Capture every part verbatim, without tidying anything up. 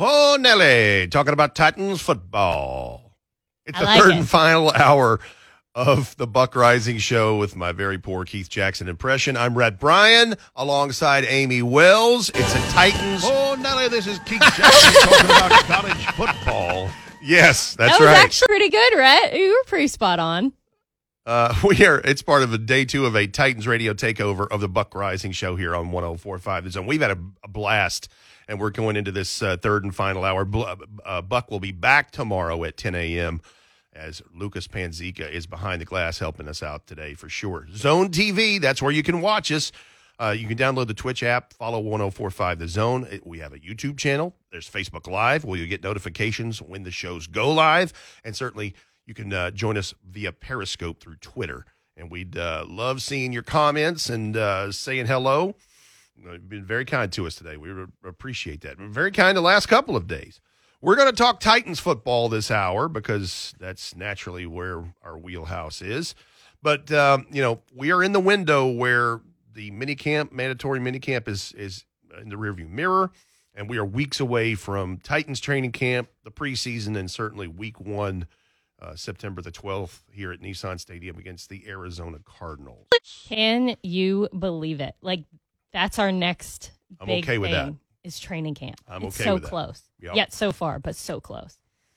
Oh, Nelly, talking about Titans football. It's I the like third it. and final hour of the Buck Rising Show with my very poor Keith Jackson impression. I'm Rhett Bryan alongside Amy Wells. It's a Titans. Oh, Nelly, this is Keith Jackson talking about college football. Yes, that's that was right. actually pretty good, Rhett. You were pretty spot on. Uh, we are. It's part of a day two of a Titans radio takeover of the Buck Rising Show here on one oh four point five The Zone. We've had a, a blast, and we're going into this uh, third and final hour. Bl- uh, Buck will be back tomorrow at ten a.m. as Lucas Panzica is behind the glass helping us out today for sure. Zone T V, that's where you can watch us. Uh, you can download the Twitch app, follow one oh four point five The Zone. It, we have a YouTube channel. There's Facebook Live where you get notifications when the shows go live, and certainly you can uh, join us via Periscope through Twitter, and we'd uh, love seeing your comments and uh, saying hello. You've been very kind to us today. We re- appreciate that. We're very kind the last couple of days. We're going to talk Titans football this hour because that's naturally where our wheelhouse is. But, um, you know, we are in the window where the minicamp, mandatory minicamp is, is in the rearview mirror, and we are weeks away from Titans training camp, the preseason, and certainly week one, Uh, September the twelfth here at Nissan Stadium against the Arizona Cardinals. Can you believe it? Like, that's our next I'm big okay with thing that. is training camp. I'm it's okay so with that. close. Yep. Yet so far, but so close.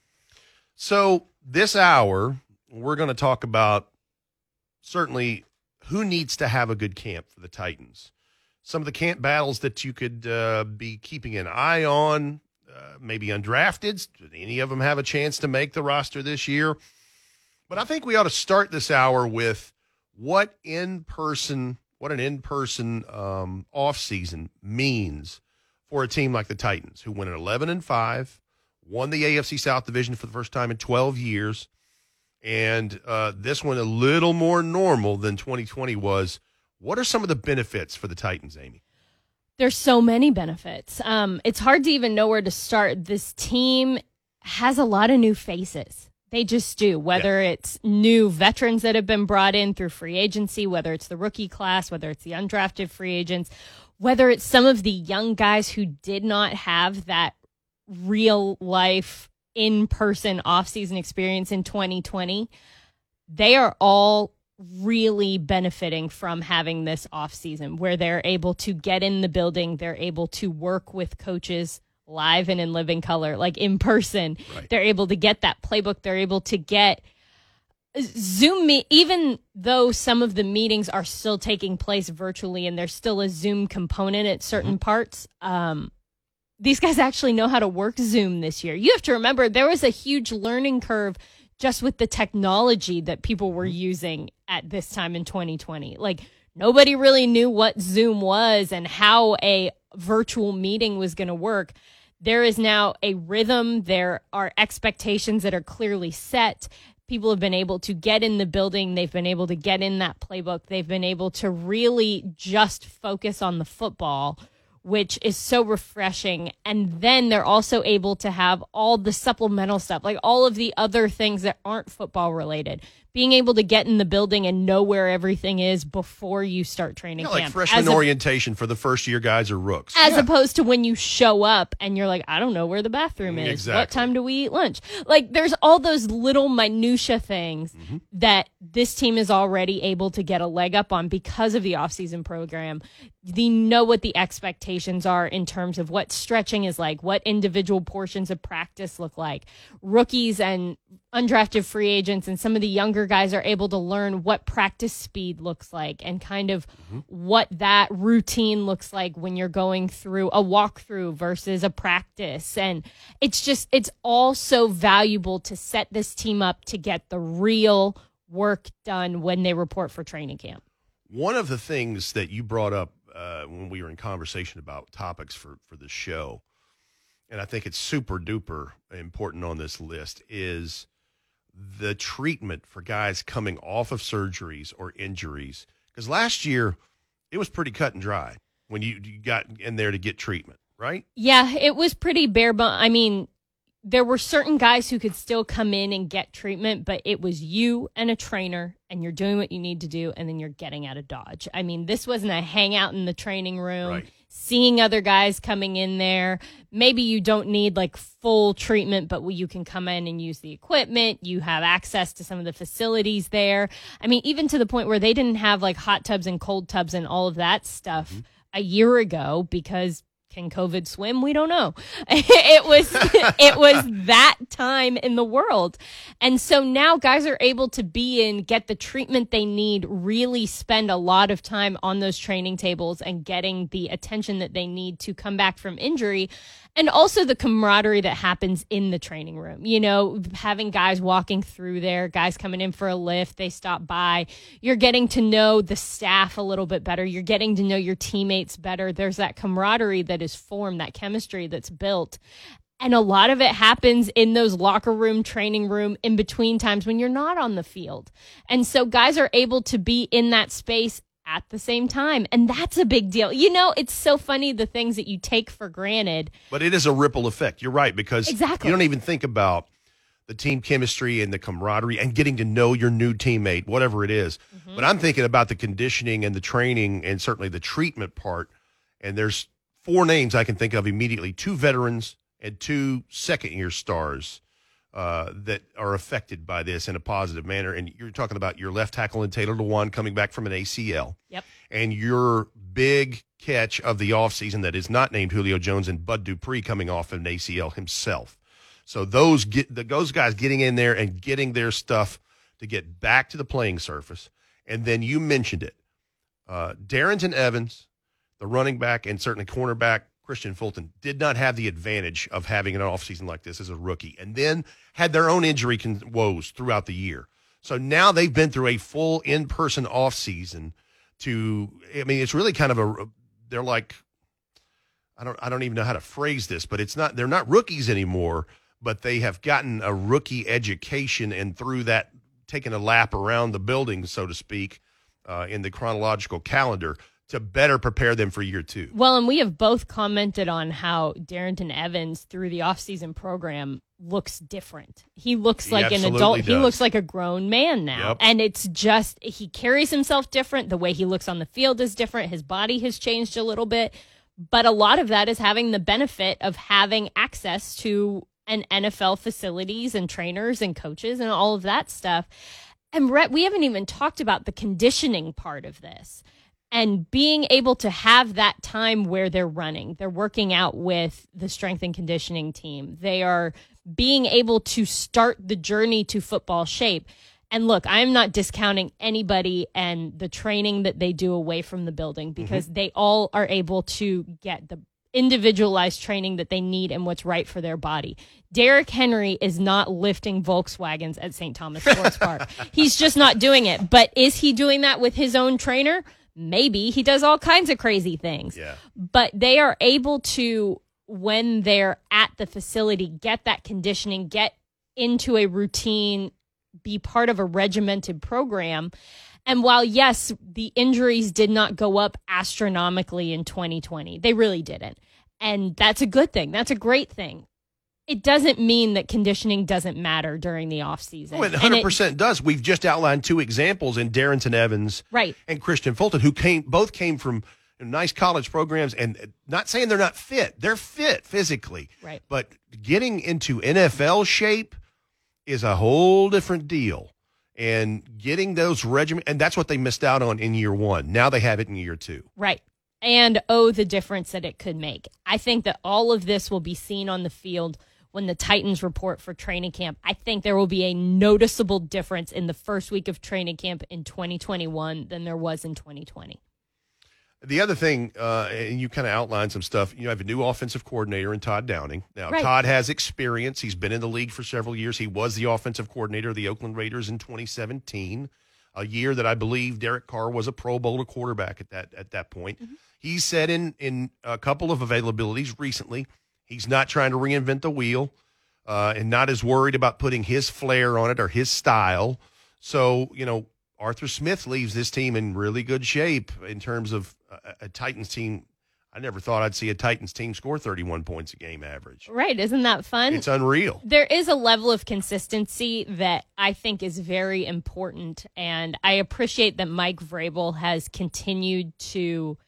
So this hour, we're going to talk about certainly who needs to have a good camp for the Titans. Some of the camp battles that you could uh, be keeping an eye on, uh, maybe undrafted. Did any of them have a chance to make the roster this year? But I think we ought to start this hour with what in-person, what an in-person um, off-season means for a team like the Titans, who went at eleven and five, won the A F C South Division for the first time in twelve years, and uh, this one a little more normal than twenty twenty was. What are some of the benefits for the Titans, Amy? There's so many benefits. Um, it's hard to even know where to start. This team has a lot of new faces. They just do, whether yeah. it's new veterans that have been brought in through free agency, whether it's the rookie class, whether it's the undrafted free agents, whether it's some of the young guys who did not have that real life in-person off-season experience in twenty twenty. They are all really benefiting from having this off-season where they're able to get in the building, they're able to work with coaches live and in living color, like in person. Right. They're able to get that playbook. They're able to get Zoom me, even though some of the meetings are still taking place virtually and there's still a Zoom component at certain mm-hmm. parts. Um, these guys actually know how to work Zoom this year. You have to remember there was a huge learning curve just with the technology that people were using at this time in twenty twenty. Like, nobody really knew what Zoom was and how a virtual meeting was going to work. There is now a rhythm. There are expectations that are clearly set. People have been able to get in the building. They've been able to get in that playbook. They've been able to really just focus on the football, which is so refreshing. And then they're also able to have all the supplemental stuff, like all of the other things that aren't football related. Being able to get in the building and know where everything is before you start training yeah, like camp. freshman a, orientation for the first year guys or rooks. As yeah. opposed to when you show up and you're like, I don't know where the bathroom is. Exactly. What time do we eat lunch? Like, there's all those little minutia things mm-hmm. that this team is already able to get a leg up on because of the offseason program. They know what the expectations are in terms of what stretching is like, what individual portions of practice look like. Rookies and undrafted free agents and some of the younger guys are able to learn what practice speed looks like and kind of mm-hmm. what that routine looks like when you're going through a walkthrough versus a practice. And it's just, it's all so valuable to set this team up to get the real work done when they report for training camp. One of the things that you brought up uh, when we were in conversation about topics for, for the show, and I think it's super duper important on this list, is the treatment for guys coming off of surgeries or injuries. Because last year, it was pretty cut and dry when you, you got in there to get treatment, right? Yeah, it was pretty bare bones. I mean, there were certain guys who could still come in and get treatment, but it was you and a trainer, and you're doing what you need to do, and then you're getting out of Dodge. I mean, this wasn't a hangout in the training room, right. seeing other guys coming in there. Maybe you don't need like full treatment, but you can come in and use the equipment. You have access to some of the facilities there. I mean, even to the point where they didn't have like hot tubs and cold tubs and all of that stuff mm-hmm. a year ago because can COVID swim? We don't know. It was it was that time in the world. And so now guys are able to be in, get the treatment they need, really spend a lot of time on those training tables and getting the attention that they need to come back from injury. And also the camaraderie that happens in the training room. You know, having guys walking through there, guys coming in for a lift, they stop by. You're getting to know the staff a little bit better. You're getting to know your teammates better. There's that camaraderie that is formed, that chemistry that's built. And a lot of it happens in those locker room, training room, in between times when you're not on the field. And so guys are able to be in that space at the same time. And that's a big deal. You know, it's so funny, the things that you take for granted. But it is a ripple effect. You're right, because exactly. you don't even think about the team chemistry and the camaraderie and getting to know your new teammate, whatever it is. Mm-hmm. But I'm thinking about the conditioning and the training and certainly the treatment part. And there's four names I can think of immediately, two veterans and two second-year stars uh, that are affected by this in a positive manner. And you're talking about your left tackle and Taylor Lewan coming back from an A C L. Yep. And your big catch of the offseason that is not named Julio Jones and Bud Dupree coming off an A C L himself. So those get those guys getting in there and getting their stuff to get back to the playing surface. And then you mentioned it. Uh, Darrington Evans, the running back, and certainly cornerback, Christian Fulton, did not have the advantage of having an offseason like this as a rookie, and then had their own injury con- woes throughout the year. So now they've been through a full in-person offseason to, I mean, it's really kind of a, they're like, I don't, I don't even know how to phrase this, but it's not, they're not rookies anymore, but they have gotten a rookie education, and through that, taken a lap around the building, so to speak, uh, in the chronological calendar, to better prepare them for year two. Well, and we have both commented on how Darrington Evans through the offseason program looks different. He looks like he an adult. does. He looks like a grown man now. Yep. And it's just, he carries himself different. The way he looks on the field is different. His body has changed a little bit. But a lot of that is having the benefit of having access to an N F L facilities and trainers and coaches and all of that stuff. And Rhett, we haven't even talked about the conditioning part of this. And being able to have that time where they're running, they're working out with the strength and conditioning team. They are being able to start the journey to football shape. And look, I'm not discounting anybody and the training that they do away from the building, because mm-hmm. they all are able to get the individualized training that they need and what's right for their body. Derrick Henry is not lifting Volkswagens at Saint Thomas Sports Park. He's just not doing it. But is he doing that with his own trainer? Maybe. He does all kinds of crazy things. Yeah. But they are able to, when they're at the facility, get that conditioning, get into a routine, be part of a regimented program. And while, yes, the injuries did not go up astronomically in twenty twenty, they really didn't. And that's a good thing. That's a great thing. It doesn't mean that conditioning doesn't matter during the offseason. Oh, it one hundred percent it, does. We've just outlined two examples in Darrington Evans right. and Christian Fulton, who came both came from nice college programs, and not saying they're not fit. They're fit physically. Right. But getting into N F L shape is a whole different deal. And getting those regiment, and that's what they missed out on in year one. Now they have it in year two. Right. And oh, the difference that it could make. I think that all of this will be seen on the field when the Titans report for training camp. I think there will be a noticeable difference in the first week of training camp in twenty twenty-one than there was in twenty twenty. The other thing, uh, and you kind of outlined some stuff, you have a new offensive coordinator in Todd Downing. Now, right. Todd has experience. He's been in the league for several years. He was the offensive coordinator of the Oakland Raiders in twenty seventeen, a year that I believe Derek Carr was a Pro Bowler quarterback at that at that point. Mm-hmm. He said in, in a couple of availabilities recently, he's not trying to reinvent the wheel uh, and not as worried about putting his flair on it or his style. So, you know, Arthur Smith leaves this team in really good shape in terms of a, a Titans team. I never thought I'd see a Titans team score thirty-one points a game average. Right. Isn't that fun? It's unreal. There is a level of consistency that I think is very important. And I appreciate that Mike Vrabel has continued to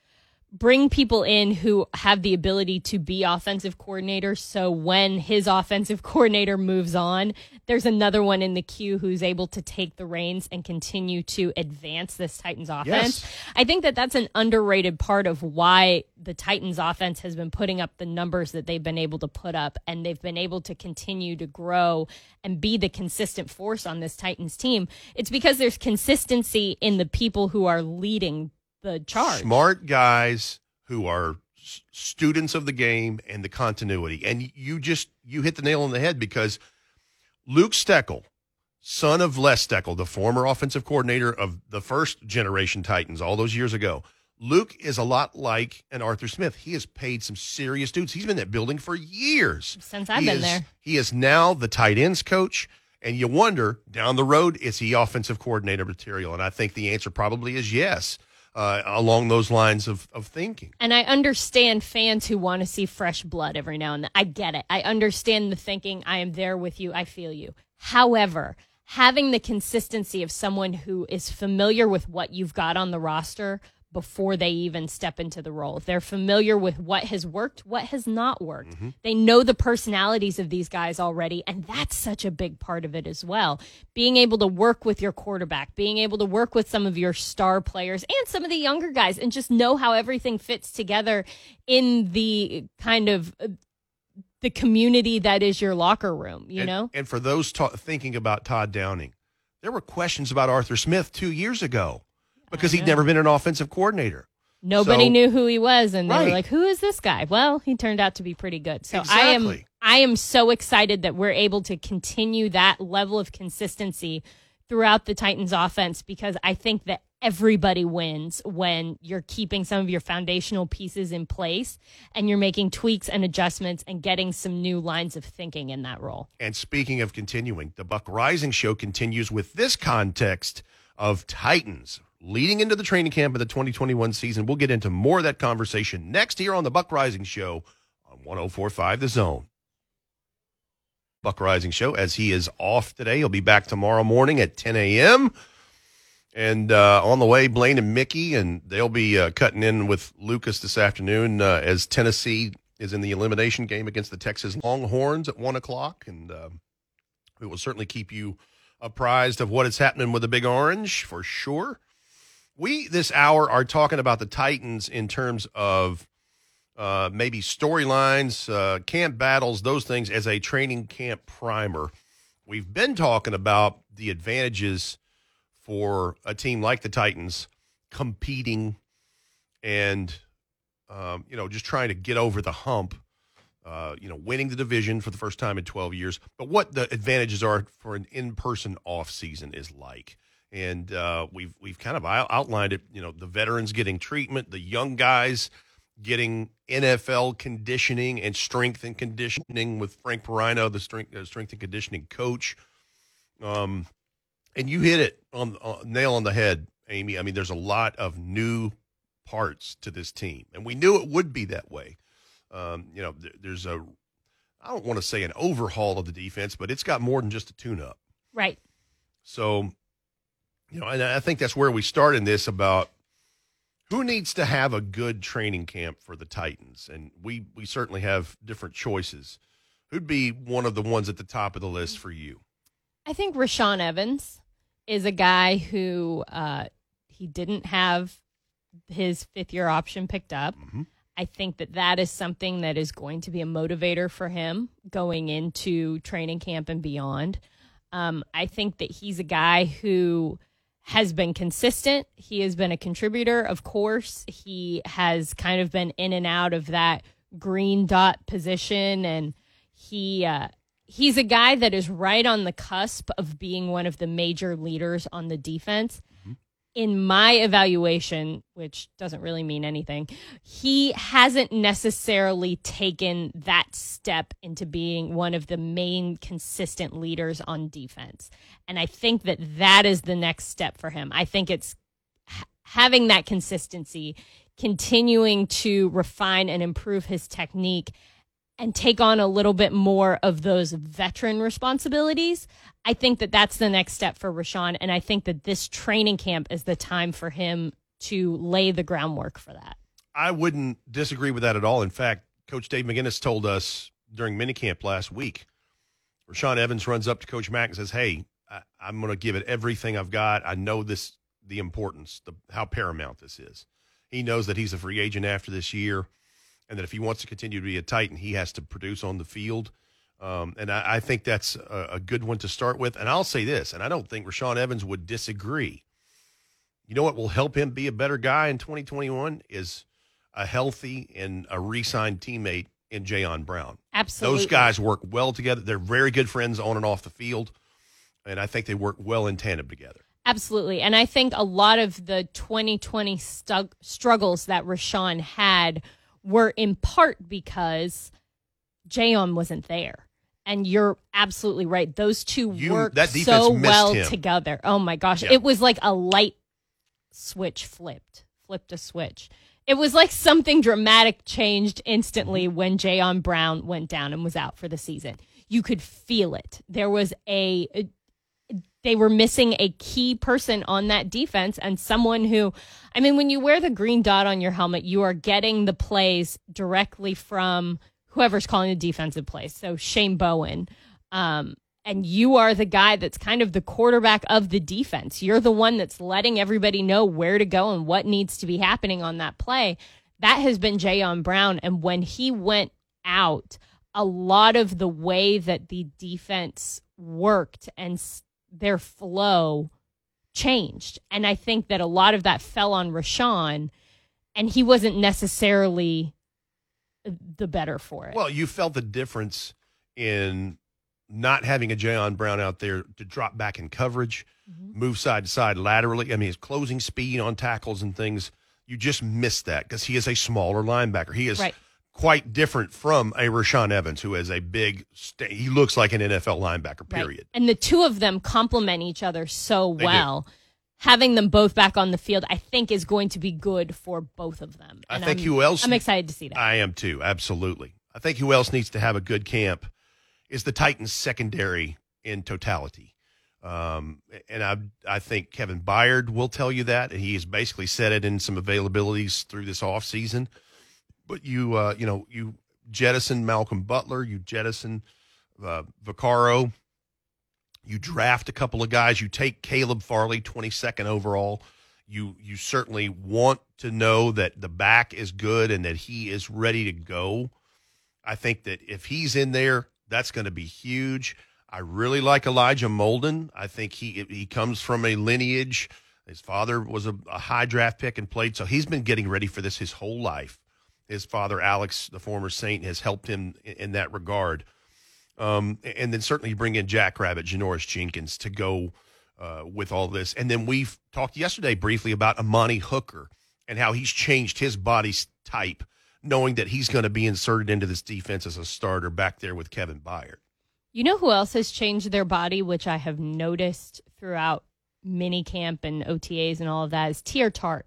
bring people in who have the ability to be offensive coordinators. So when his offensive coordinator moves on, there's another one in the queue who's able to take the reins and continue to advance this Titans offense. Yes. I think that that's an underrated part of why the Titans offense has been putting up the numbers that they've been able to put up, and they've been able to continue to grow and be the consistent force on this Titans team. It's because there's consistency in the people who are leading the charge. Smart guys who are s- students of the game and the continuity. And you just, you hit the nail on the head, because Luke Steckel, son of Les Steckel, the former offensive coordinator of the first generation Titans all those years ago, Luke is a lot like an Arthur Smith. He has paid some serious dudes. He's been in that building for years. Since I've He been is- there. He is now the tight ends coach. And you wonder, down the road, is he offensive coordinator material? And I think the answer probably is yes. Uh, along those lines of, of thinking. And I understand fans who want to see fresh blood every now and then. I get it. I understand the thinking. I am there with you. I feel you. However, having the consistency of someone who is familiar with what you've got on the roster before they even step into the role. They're familiar with what has worked, what has not worked. Mm-hmm. They know the personalities of these guys already, and that's such a big part of it as well. Being able to work with your quarterback, being able to work with some of your star players and some of the younger guys, and just know how everything fits together in the kind of uh, the community that is your locker room, you and, know? And for those ta- thinking about Todd Downing, there were questions about Arthur Smith two years ago because he'd never been an offensive coordinator. Nobody so, knew who he was, and they right. were like, who is this guy? Well, he turned out to be pretty good. So exactly. I am I am so excited that we're able to continue that level of consistency throughout the Titans offense, because I think that everybody wins when you're keeping some of your foundational pieces in place and you're making tweaks and adjustments and getting some new lines of thinking in that role. And speaking of continuing, the Buck Rising Show continues with this context of Titans leading into the training camp of the twenty twenty-one season. We'll get into more of that conversation next here on the Buck Rising Show on one oh four point five The Zone. Buck Rising Show, as he is off today. He'll be back tomorrow morning at ten a.m. And uh, on the way, Blaine and Mickey, and they'll be uh, cutting in with Lucas this afternoon uh, as Tennessee is in the elimination game against the Texas Longhorns at one o'clock. And uh, we will certainly keep you apprised of what is happening with the Big Orange for sure. We, this hour, are talking about the Titans in terms of uh, maybe storylines, uh, camp battles, those things as a training camp primer. We've been talking about the advantages for a team like the Titans competing and, um, you know, just trying to get over the hump, uh, you know, winning the division for the first time in twelve years. But what the advantages are for an in-person off season is like. And uh, we've we've kind of outlined it, you know, the veterans getting treatment, the young guys getting N F L conditioning and strength and conditioning with Frank Perino, the strength, uh, strength and conditioning coach. Um, and you hit it on, on nail on the head, Amy. I mean, there's a lot of new parts to this team, and we knew it would be that way. Um, you know, th- there's a, I don't want to say an overhaul of the defense, but it's got more than just a tune-up. Right. So, you know, and I think that's where we start in this about who needs to have a good training camp for the Titans. And we, we certainly have different choices. Who'd be one of the ones at the top of the list for you? I think Rashaan Evans is a guy who uh, he didn't have his fifth-year option picked up. Mm-hmm. I think that that is something that is going to be a motivator for him going into training camp and beyond. Um, I think that he's a guy who has been consistent. He has been a contributor, of course. He has kind of been in and out of that green dot position, and he uh, he's a guy that is right on the cusp of being one of the major leaders on the defense. Mm-hmm. In my evaluation, which doesn't really mean anything, he hasn't necessarily taken that step into being one of the main consistent leaders on defense. And I think that that is the next step for him. I think it's ha- having that consistency, continuing to refine and improve his technique, and take on a little bit more of those veteran responsibilities. I think that that's the next step for Rashaan, and I think that this training camp is the time for him to lay the groundwork for that. I wouldn't disagree with that at all. In fact, Coach Dave McGinnis told us during minicamp last week, Rashaan Evans runs up to Coach Mack and says, hey, I, I'm going to give it everything I've got. I know this, the importance, the, how paramount this is. He knows that he's a free agent after this year, and that if he wants to continue to be a Titan, he has to produce on the field. Um, and I, I think that's a, a good one to start with. And I'll say this, and I don't think Rashaan Evans would disagree. You know what will help him be a better guy in twenty twenty-one is a healthy and a re-signed teammate in Jayon Brown. Absolutely. Those guys work well together. They're very good friends on and off the field, and I think they work well in tandem together. Absolutely. And I think a lot of the twenty twenty stu- struggles that Rashaan had were in part because Jayon wasn't there. And you're absolutely right. Those two You- work that defense so missed well him. together. Oh, my gosh. Yeah. It was like a light switch flipped, flipped a switch. It was like something dramatic changed instantly when Jayon Brown went down and was out for the season. You could feel it. There was a, a they were missing a key person on that defense and someone who, I mean, when you wear the green dot on your helmet, you are getting the plays directly from whoever's calling the defensive plays. So Shane Bowen. Um, and you are the guy that's kind of the quarterback of the defense. You're the one that's letting everybody know where to go and what needs to be happening on that play. That has been Jayon Brown. And when he went out, a lot of the way that the defense worked and s- their flow changed. And I think that a lot of that fell on Rashaan, and he wasn't necessarily the better for it. Well, you felt the difference in not having a Jayon Brown out there to drop back in coverage, Mm-hmm. move side to side laterally. I mean, his closing speed on tackles and things, you just missed that because he is a smaller linebacker. He is Right. quite different from a Rashaan Evans, who is a big, sta- he looks like an N F L linebacker, Right. period. And the two of them complement each other so They do. well. Having them both back on the field, I think, is going to be good for both of them. I And think I'm, who else- I'm excited to see that. I am too, absolutely. I think who else needs to have a good camp is the Titans secondary in totality. Um, and I I think Kevin Byard will tell you that, and he has basically said it in some availabilities through this offseason. But you uh, you know, you jettison Malcolm Butler, you jettison uh, Vaccaro, you draft a couple of guys, you take Caleb Farley, twenty-second overall. You you certainly want to know that the back is good and that he is ready to go. I think that if he's in there, that's going to be huge. I really like Elijah Molden. I think he he comes from a lineage. His father was a, a high draft pick and played, so he's been getting ready for this his whole life. His father, Alex, the former Saint, has helped him in, in that regard. Um, and then certainly you bring in Jackrabbit, Janoris Jenkins to go uh, with all this. And then we've talked yesterday briefly about Amani Hooker and how he's changed his body type, knowing that he's going to be inserted into this defense as a starter back there with Kevin Byard. You know who else has changed their body, which I have noticed throughout minicamp and O T As and all of that, is Tier Tart.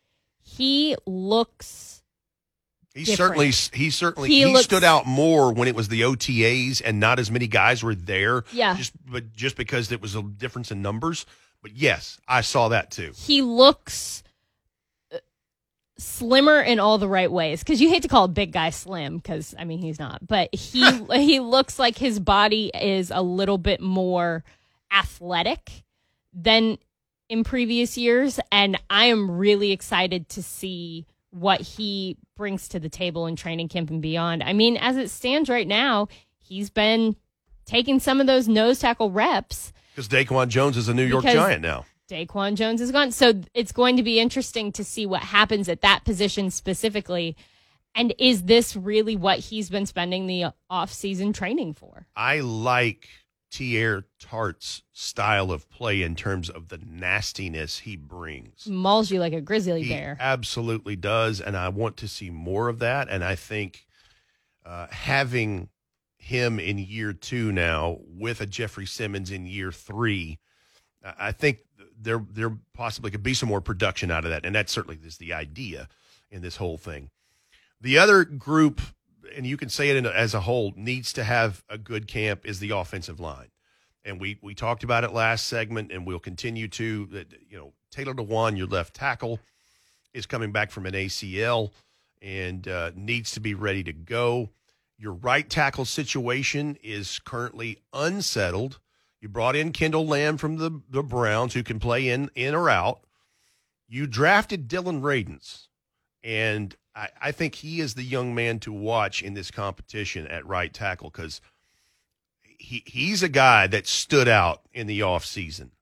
He looks He different. certainly he certainly He he, looks- stood out more when it was the O T As and not as many guys were there. Yeah. Just but just because it was a difference in numbers. But yes, I saw that too. he looks uh, slimmer in all the right ways, because you hate to call a big guy slim, because I mean he's not, but he he looks like his body is a little bit more athletic than in previous years, and I am really excited to see what he brings to the table in training camp and beyond. I mean, as it stands right now, he's been taking some of those nose tackle reps. Because Daquan Jones is a New York Because- Giant now. Daquan Jones is gone. So it's going to be interesting to see what happens at that position specifically. And is this really what he's been spending the off-season training for? I like Tier Tart's style of play in terms of the nastiness he brings. Mauls you like a grizzly He bear. absolutely does, and I want to see more of that. And I think uh, having him in year two now with a Jeffrey Simmons in year three, I I think there there possibly could be some more production out of that, and that certainly is the idea in this whole thing. The other group, and you can say it in a, as a whole, needs to have a good camp is the offensive line. And we we talked about it last segment, and we'll continue to. That you know, Taylor Dewan, your left tackle, is coming back from an A C L. and uh, needs to be ready to go. Your right tackle situation is currently unsettled. You brought in Kendall Lamb from the, the Browns, who can play in, in or out. You drafted Dylan Radins, and I, I think he is the young man to watch in this competition at right tackle, because he, he's a guy that stood out in the offseason,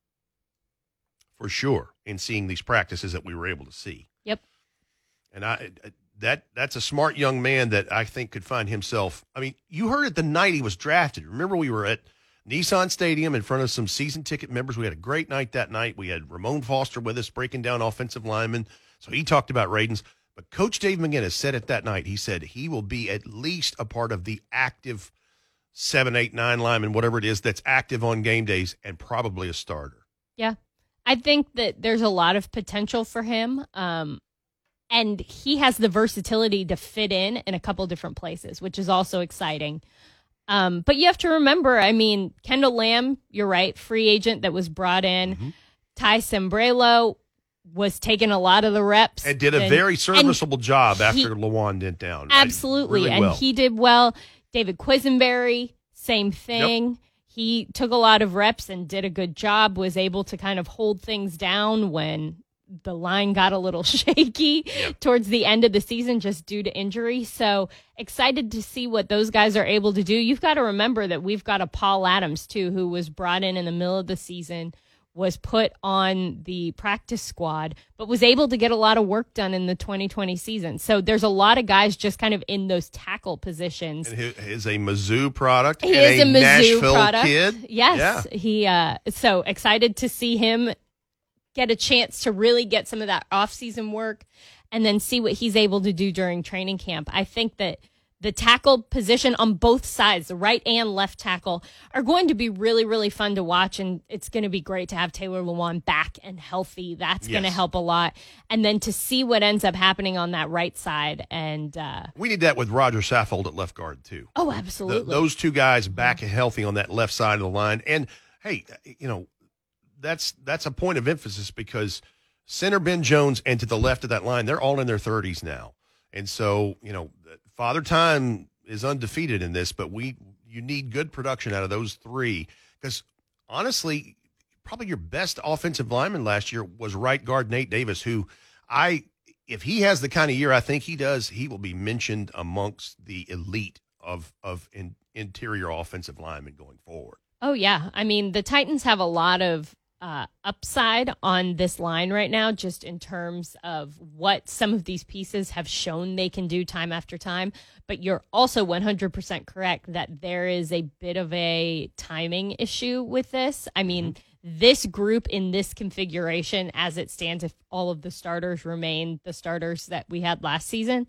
for sure, in seeing these practices that we were able to see. Yep. And I that that's a smart young man that I think could find himself. I mean, you heard it the night he was drafted. Remember, we were at Nissan Stadium in front of some season ticket members. We had a great night that night. We had Ramon Foster with us breaking down offensive linemen. So he talked about Radins. But Coach Dave McGinnis said it that night. He said he will be at least a part of the active seven, eight, nine linemen, whatever it is, that's active on game days, and probably a starter. Yeah. I think that there's a lot of potential for him. Um, and he has the versatility to fit in in a couple different places, which is also exciting. Um, but you have to remember, I mean, Kendall Lamb, you're right, free agent that was brought in. Mm-hmm. Ty Sembrello was taking a lot of the reps. And did a and, very serviceable job he, after Lawan went down. Absolutely, really and well. he did well. David Quisenberry, same thing. Yep. He took a lot of reps and did a good job, was able to kind of hold things down when the line got a little shaky yep. towards the end of the season just due to injury. So excited to see what those guys are able to do. You've got to remember that we've got a Paul Adams, too, who was brought in in the middle of the season, was put on the practice squad, but was able to get a lot of work done in the twenty twenty season. So there's a lot of guys just kind of in those tackle positions. And he is a Mizzou product. He and is a, a Mizzou Nashville product. Kid. Yes. Yeah. He, uh, so excited to see him get a chance to really get some of that off-season work and then see what he's able to do during training camp. I think that the tackle position on both sides, the right and left tackle, are going to be really, really fun to watch, and it's going to be great to have Taylor Lewan back and healthy. That's yes. going to help a lot. And then to see what ends up happening on that right side. And uh, we need that with Roger Saffold at left guard, too. Oh, absolutely. The, those two guys back and healthy on that left side of the line. And, hey, you know, that's that's a point of emphasis, because center Ben Jones and to the left of that line, they're all in their thirties now. And so, you know, Father Time is undefeated in this, but we you need good production out of those three, because honestly, probably your best offensive lineman last year was right guard Nate Davis, who I if he has the kind of year I think he does, he will be mentioned amongst the elite of of in, interior offensive linemen going forward. Oh, yeah. I mean, the Titans have a lot of Uh, upside on this line right now, just in terms of what some of these pieces have shown they can do time after time. But you're also one hundred percent correct that there is a bit of a timing issue with this. I mean, mm-hmm. this group in this configuration, as it stands, if all of the starters remain the starters that we had last season,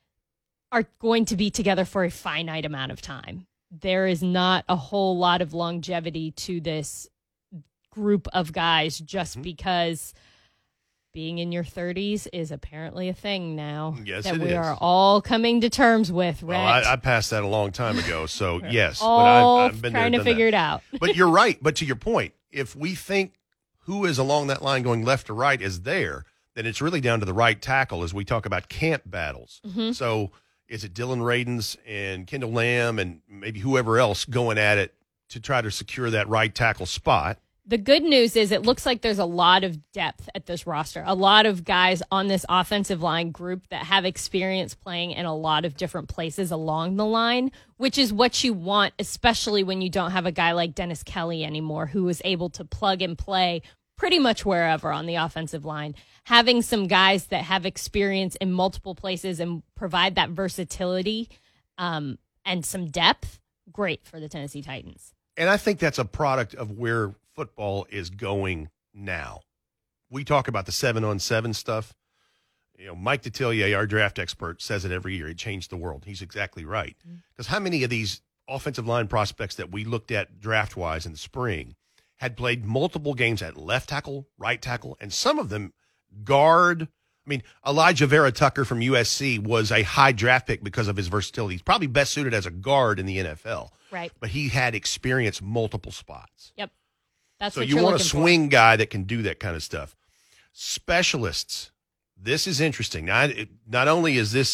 are going to be together for a finite amount of time. There is not a whole lot of longevity to this group of guys just mm-hmm. because being in your thirties is apparently a thing now. Yes, that it we is. are all coming to terms with. Well, I, I passed that a long time ago, so yes. all but I've, I've been trying there, to figure that. it out. But you're right. But to your point, if we think who is along that line going left to right is there, then it's really down to the right tackle as we talk about camp battles. Mm-hmm. So is it Dylan Radins and Kendall Lamb and maybe whoever else going at it to try to secure that right tackle spot? The good news is it looks like there's a lot of depth at this roster, a lot of guys on this offensive line group that have experience playing in a lot of different places along the line, which is what you want, especially when you don't have a guy like Dennis Kelly anymore, who is able to plug and play pretty much wherever on the offensive line. Having some guys that have experience in multiple places and provide that versatility um, and some depth, great for the Tennessee Titans. And I think that's a product of where football is going now. We talk about the seven on seven stuff. You know, Mike Detillier, our draft expert, says it every year. It changed the world. He's exactly right. Because mm-hmm. how many of these offensive line prospects that we looked at draft wise in the spring had played multiple games at left tackle, right tackle, and some of them guard. I mean, Elijah Vera Tucker from U S C was a high draft pick because of his versatility. He's probably best suited as a guard in the N F L. Right. But he had experience multiple spots. Yep. That's so what you you're want a looking swing for. guy that can do that kind of stuff. Specialists. This is interesting. Now, it, not only is this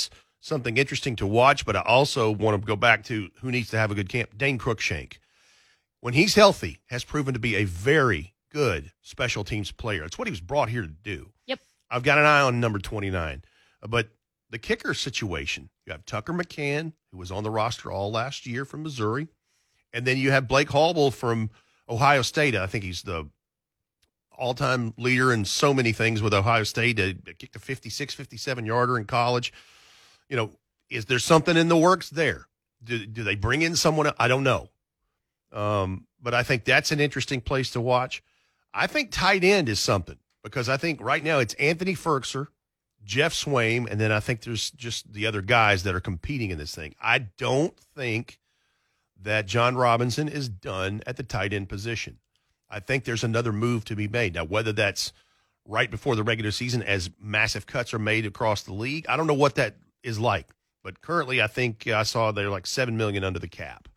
something interesting to watch, but I also want to go back to who needs to have a good camp. Dane Cruikshank, when he's healthy, has proven to be a very good special teams player. It's what he was brought here to do. Yep. I've got an eye on number twenty-nine. But the kicker situation, you have Tucker McCann, who was on the roster all last year from Missouri, and then you have Blake Hallwell from Ohio State. I think he's the all-time leader in so many things with Ohio State. He kicked a fifty-six, fifty-seven-yarder in college. You know, is there something in the works there? Do, do they bring in someone? I don't know. Um, but I think that's an interesting place to watch. I think tight end is something because I think right now it's Anthony Ferkser, Jeff Swaim, and then I think there's just the other guys that are competing in this thing. I don't think that John Robinson is done at the tight end position. I think there's another move to be made. Now, whether that's right before the regular season as massive cuts are made across the league, I don't know what that is like. But currently I think I saw they're like seven million dollars under the cap.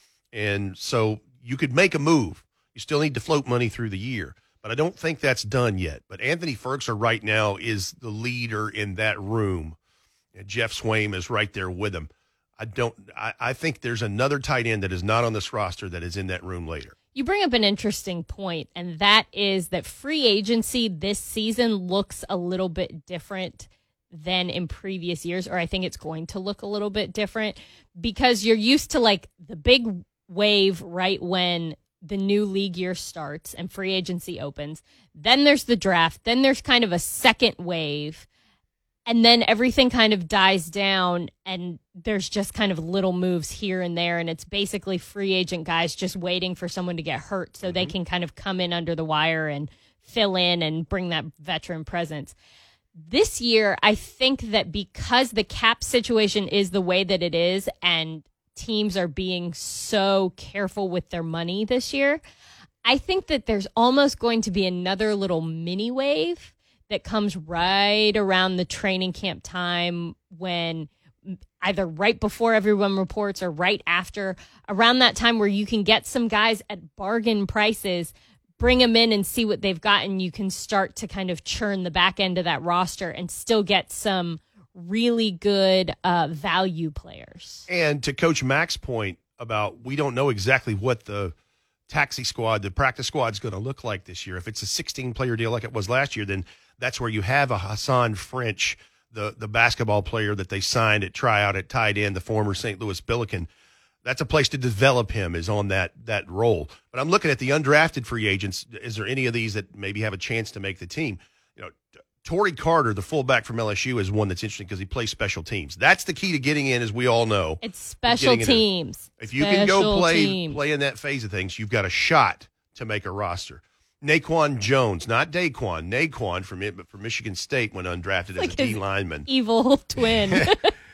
And so you could make a move. You still need to float money through the year. But I don't think that's done yet. But Anthony Ferkser right now is the leader in that room. And Jeff Swaim is right there with him. I don't. I, I think there's another tight end that is not on this roster that is in that room later. You bring up an interesting point, and that is that free agency this season looks a little bit different than in previous years, or I think it's going to look a little bit different because you're used to like the big wave right when the new league year starts and free agency opens. Then there's the draft. Then there's kind of a second wave. And then everything kind of dies down and there's just kind of little moves here and there. And it's basically free agent guys just waiting for someone to get hurt so mm-hmm. they can kind of come in under the wire and fill in and bring that veteran presence. This year, I think that because the cap situation is the way that it is and teams are being so careful with their money this year, I think that there's almost going to be another little mini wave that comes right around the training camp time when either right before everyone reports or right after, around that time where you can get some guys at bargain prices, bring them in and see what they've got, and you can start to kind of churn the back end of that roster and still get some really good uh, value players. And to Coach Mack's point about we don't know exactly what the taxi squad, the practice squad is going to look like this year. If it's a sixteen-player deal like it was last year, then that's where you have a Hassan French, the, the basketball player that they signed at tryout at tight end, the former Saint Louis Billiken. That's a place to develop him is on that that role. But I'm looking at the undrafted free agents. Is there any of these that maybe have a chance to make the team? You know, Torrey Carter, the fullback from L S U, is one that's interesting because he plays special teams. That's the key to getting in, as we all know. It's special teams. If you can go play play in that phase of things, you've got a shot to make a roster. Naquan Jones, not Daquan, Naquan from it, from Michigan State went undrafted like as a D lineman. Evil twin.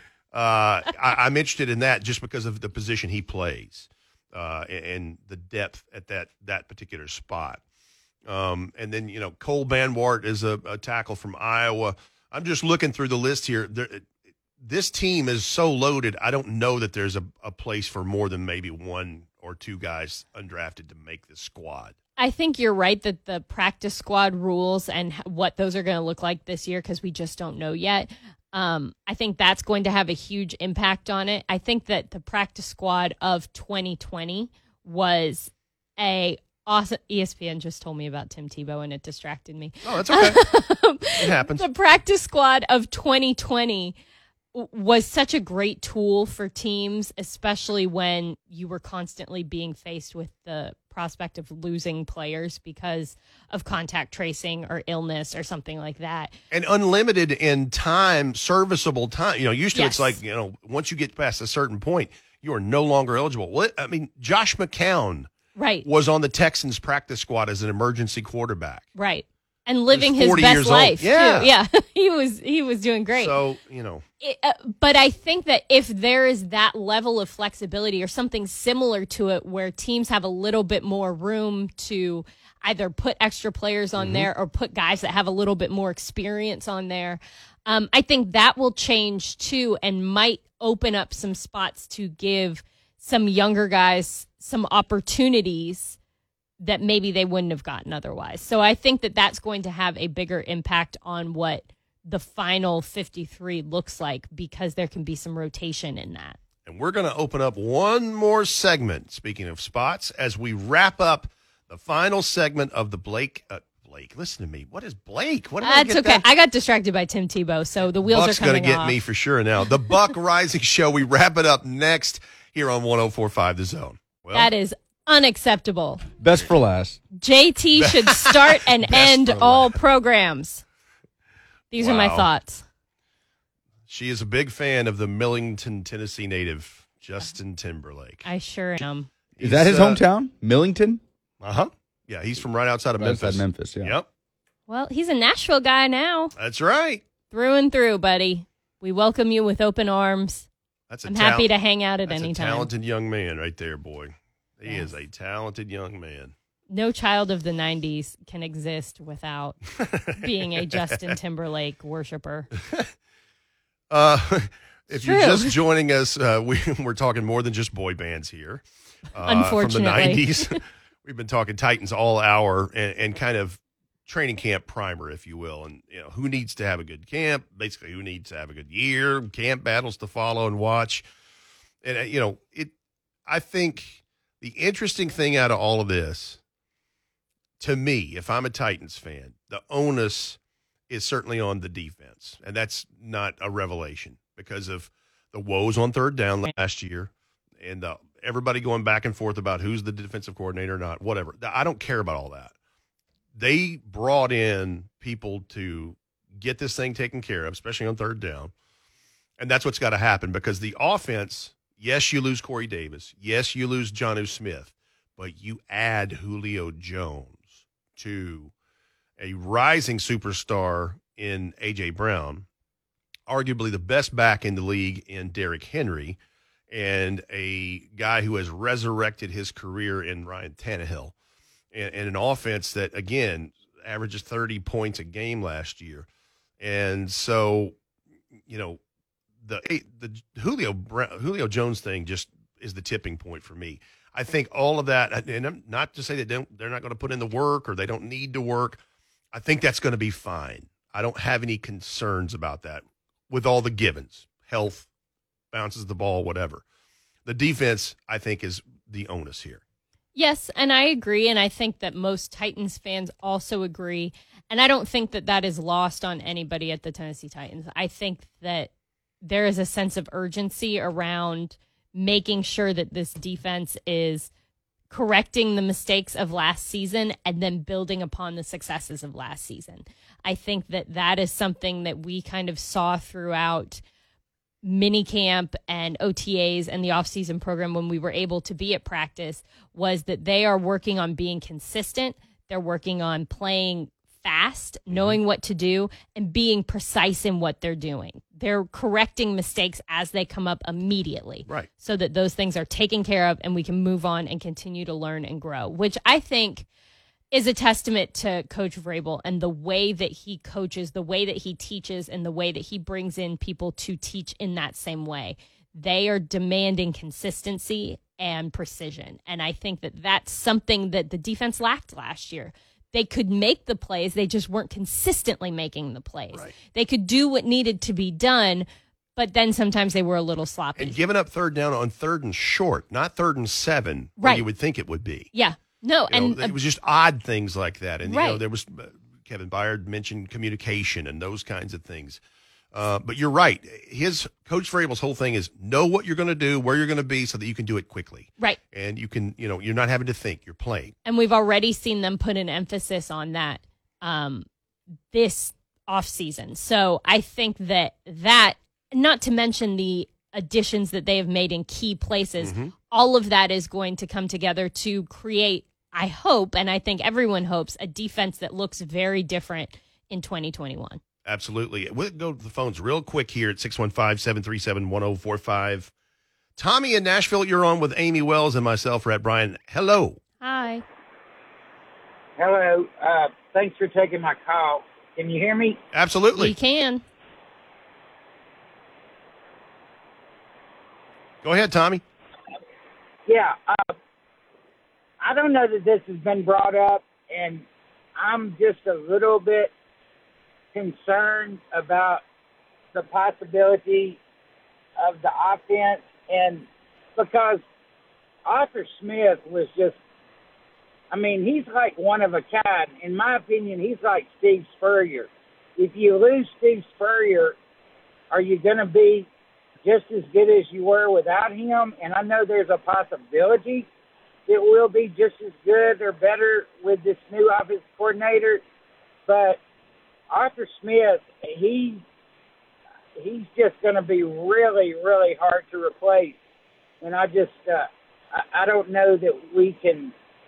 Uh, I, I'm interested in that just because of the position he plays uh, and, and the depth at that that particular spot. Um, and then, you know, Cole Banwart is a, a tackle from Iowa. I'm just looking through the list here. There, this team is so loaded, I don't know that there's a, a place for more than maybe one or two guys undrafted to make the squad. I think you're right that the practice squad rules and what those are going to look like this year, because we just don't know yet. Um, I think that's going to have a huge impact on it. I think that the practice squad of twenty twenty was a awesome. E S P N just told me about Tim Tebow and it distracted me. Oh, that's okay. It happens. The practice squad of twenty twenty was such a great tool for teams, especially when you were constantly being faced with the prospect of losing players because of contact tracing or illness or something like that. And unlimited in time, serviceable time. You know, used to Yes. it's like, you know, once you get past a certain point, you are no longer eligible. What I mean, Josh McCown Right. was on the Texans practice squad as an emergency quarterback. Right. And living his forty best years old. life. Yeah. Too. Yeah. he was he was doing great. So, you know. It, uh, but I think that if there is that level of flexibility or something similar to it where teams have a little bit more room to either put extra players on mm-hmm. there or put guys that have a little bit more experience on there, um, I think that will change too and might open up some spots to give some younger guys some opportunities that maybe they wouldn't have gotten otherwise. So I think that that's going to have a bigger impact on what the final fifty-three looks like, because there can be some rotation in that. And we're going to open up one more segment, speaking of spots, as we wrap up the final segment of the Blake. Uh, Blake, listen to me. What is Blake? What did I That's get okay. that? I got distracted by Tim Tebow, so the wheels Buck's are coming gonna get off. me for sure now. The Buck Rising Show. We wrap it up next here on one oh four point five The Zone. Well, That is unacceptable. Best for last. J T should start and Best end for all last. programs. These are my Wow. thoughts. she is a big fan of the Millington, Tennessee native, Justin Timberlake. I sure am. Is that his hometown? Millington? Uh-huh. Yeah, he's from right outside of Right Memphis. outside Memphis, yeah. Yep, Well, he's a Nashville guy now, that's right. through and through, buddy. We welcome you with open arms. That's a I'm tal- happy to hang out at that's any a time. talented young man right there, boy. He Yes. is a talented young man. No child of the nineties can exist without being a Justin Timberlake worshiper. Uh, if you're True. just joining us, uh, we, we're talking more than just boy bands here. Uh, Unfortunately. From the nineties. We've been talking Titans all hour and, and kind of training camp primer, if you will. And, you know, who needs to have a good camp? Basically, who needs to have a good year? Camp battles to follow and watch. And, uh, you know, it. I think the interesting thing out of all of this, to me, if I'm a Titans fan, the onus is certainly on the defense. And that's not a revelation because of the woes on third down last year and uh, everybody going back and forth about who's the defensive coordinator or not, whatever. I don't care about all that. They brought in people to get this thing taken care of, especially on third down. And that's what's got to happen because the offense, yes, you lose Corey Davis. Yes, you lose Jonnu Smith, but you add Julio Jones to a rising superstar in A J. Brown, arguably the best back in the league in Derrick Henry, and a guy who has resurrected his career in Ryan Tannehill, and, and an offense that, again, averages thirty points a game last year. And so, you know, the the Julio Brown, Julio Jones thing just is the tipping point for me. I think all of that, and I'm not to say that they don't, they're not going to put in the work or they don't need to work. I think that's going to be fine. I don't have any concerns about that with all the givens, health, bounces the ball, whatever. The defense, I think, is the onus here. Yes, and I agree, and I think that most Titans fans also agree, and I don't think that that is lost on anybody at the Tennessee Titans. I think that there is a sense of urgency around making sure that this defense is correcting the mistakes of last season and then building upon the successes of last season. I think that that is something that we kind of saw throughout minicamp and O T As and the offseason program when we were able to be at practice, was that they are working on being consistent. They're working on playing fast, knowing what to do, and being precise in what they're doing. They're correcting mistakes as they come up immediately. Right. So that those things are taken care of and we can move on and continue to learn and grow, which I think is a testament to Coach Vrabel and the way that he coaches, the way that he teaches, and the way that he brings in people to teach in that same way. They are demanding consistency and precision. And I think that that's something that the defense lacked last year. They could make the plays. They just weren't consistently making the plays. Right. They could do what needed to be done, but then sometimes they were a little sloppy. And giving up third down on third and short, not third and seven, where Right. you would think it would be. yeah. No, You know, and uh, it was just odd things like that. And, you know, Right. there was, uh, Kevin Byard mentioned communication and those kinds of things. Uh, but you're right. His Coach Vrabel's whole thing is know what you're going to do, where you're going to be so that you can do it quickly. right. And you can, you know, you're not having to think, you're playing. And we've already seen them put an emphasis on that um, this offseason. So I think that that, not to mention the additions that they have made in key places, Mm-hmm. all of that is going to come together to create, I hope, and I think everyone hopes, a defense that looks very different in twenty twenty-one. Absolutely. We'll go to the phones real quick here at six one five, seven three seven, one oh four five. Tommy in Nashville, you're on with Amy Wells and myself, Rhett Bryan. Hello. Hi. Hello. Uh, thanks for taking my call. Can you hear me? Absolutely. We can. Go ahead, Tommy. Yeah. Uh, I don't know that this has been brought up, and I'm just a little bit concerned about the possibility of the offense, and because Arthur Smith was just, I mean, he's like one of a kind. In my opinion, he's like Steve Spurrier. If you lose Steve Spurrier, are you going to be just as good as you were without him? And I know there's a possibility that we'll be just as good or better with this new offensive coordinator. But Arthur Smith, he he's just going to be really, really hard to replace. And I just, uh, I, I don't know that we can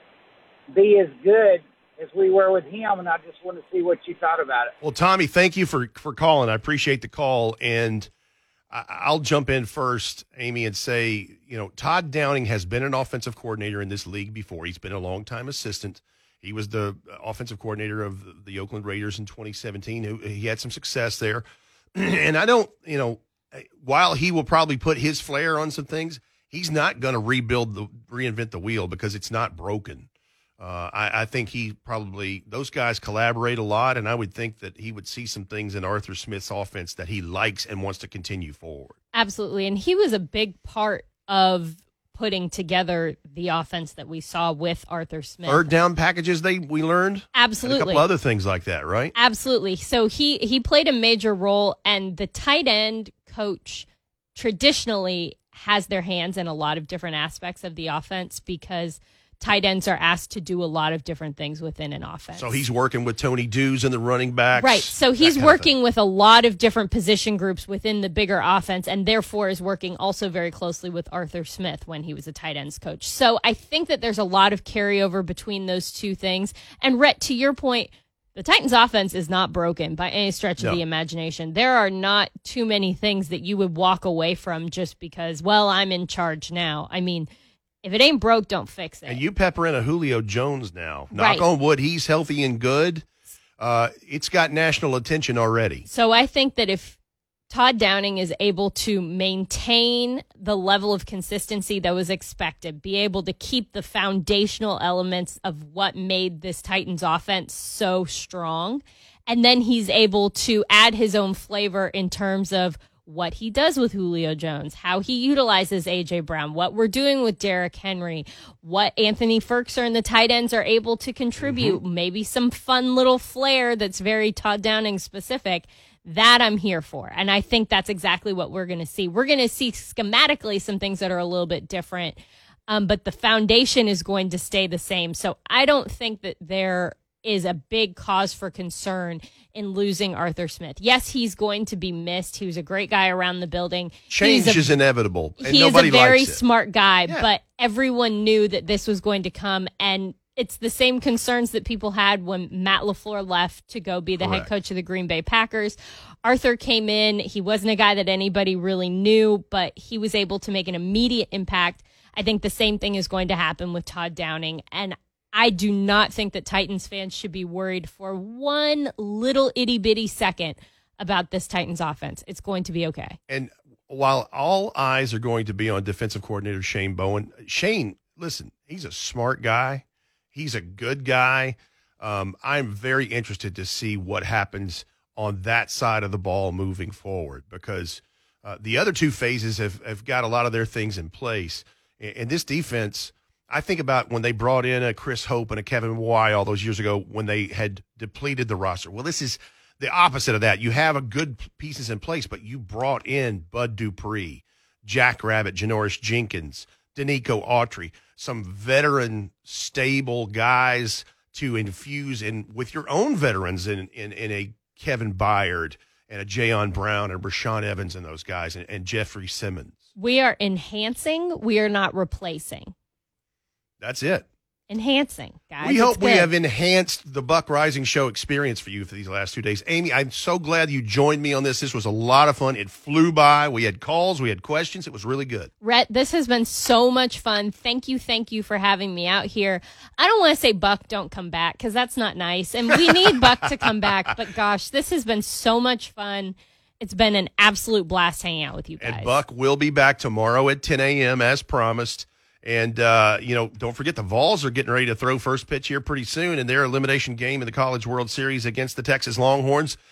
be as good as we were with him, and I just want to see what you thought about it. Well, Tommy, thank you for, for calling. I appreciate the call, and I, I'll jump in first, Amy, and say, you know, Todd Downing has been an offensive coordinator in this league before. He's been a long-time assistant. He was the offensive coordinator of the Oakland Raiders in twenty seventeen. He had some success there. And I don't, you know, while he will probably put his flair on some things, he's not going to rebuild the reinvent the wheel because it's not broken. Uh, I, I think he probably, those guys collaborate a lot, and I would think that he would see some things in Arthur Smith's offense that he likes and wants to continue forward. Absolutely. And he was a big part of putting together the offense that we saw with Arthur Smith. Third down packages, they we learned? Absolutely. And a couple other things like that, right? Absolutely. So he, he played a major role, and the tight end coach traditionally has their hands in a lot of different aspects of the offense because tight ends are asked to do a lot of different things within an offense. So he's working with Tony Dews and the running backs. Right. So he's working with a lot of different position groups within the bigger offense, and therefore is working also very closely with Arthur Smith when he was a tight ends coach. So I think that there's a lot of carryover between those two things. And Rhett, to your point, the Titans offense is not broken by any stretch of no. the imagination. There are not too many things that you would walk away from just because, well, I'm in charge now. I mean, if it ain't broke, don't fix it. And you pepper in a Julio Jones now. Knock Right. on wood, he's healthy and good. Uh, it's got national attention already. So I think that if Todd Downing is able to maintain the level of consistency that was expected, be able to keep the foundational elements of what made this Titans offense so strong, and then he's able to add his own flavor in terms of what he does with Julio Jones, how he utilizes A J. Brown, what we're doing with Derrick Henry, what Anthony Ferkser and the tight ends are able to contribute, mm-hmm. maybe some fun little flair that's very Todd Downing specific. That I'm here for. And I think that's exactly what we're going to see. We're going to see schematically some things that are a little bit different, um, but the foundation is going to stay the same. So I don't think that there is a big cause for concern in losing Arthur Smith. Yes, he's going to be missed. He was a great guy around the building. Change a, is inevitable. And he nobody is a very likes it. smart guy, Yeah. but everyone knew that this was going to come, and it's the same concerns that people had when Matt LaFleur left to go be the Correct. head coach of the Green Bay Packers. Arthur came in. He wasn't a guy that anybody really knew, but he was able to make an immediate impact. I think the same thing is going to happen with Todd Downing, and I do not think that Titans fans should be worried for one little itty-bitty second about this Titans offense. It's going to be okay. And while all eyes are going to be on defensive coordinator Shane Bowen, Shane, listen, he's a smart guy. He's a good guy. Um, I'm very interested to see what happens on that side of the ball moving forward because uh, the other two phases have, have got a lot of their things in place. And, and this defense, I think about when they brought in a Chris Hope and a Kevin Mawae all those years ago when they had depleted the roster. Well, this is the opposite of that. You have a good pieces in place, but you brought in Bud Dupree, Jack Rabbit, Janoris Jenkins, Danico Autry, some veteran, stable guys to infuse in with your own veterans in, in, in a Kevin Byard and a Jayon Brown and Rashawn Evans and those guys and, and Jeffrey Simmons. We are enhancing. We are not replacing. That's it. Enhancing, guys. We hope It's we good. have enhanced the Buck Rising Show experience for you for these last two days. Amy, I'm so glad you joined me on this. This was a lot of fun. It flew by. We had calls. We had questions. It was really good. Rhett, this has been so much fun. Thank you, thank you for having me out here. I don't want to say Buck don't come back because that's not nice. And we need Buck to come back. But gosh, this has been so much fun. It's been an absolute blast hanging out with you guys. And Buck will be back tomorrow at ten a.m. as promised. And, uh, you know, don't forget the Vols are getting ready to throw first pitch here pretty soon in their elimination game in the College World Series against the Texas Longhorns.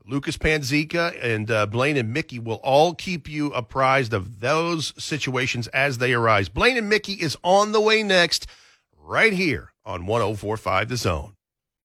Lucas Panzica and uh, Blaine and Mickey will all keep you apprised of those situations as they arise. Blaine and Mickey is on the way next, right here on one oh four point five The Zone.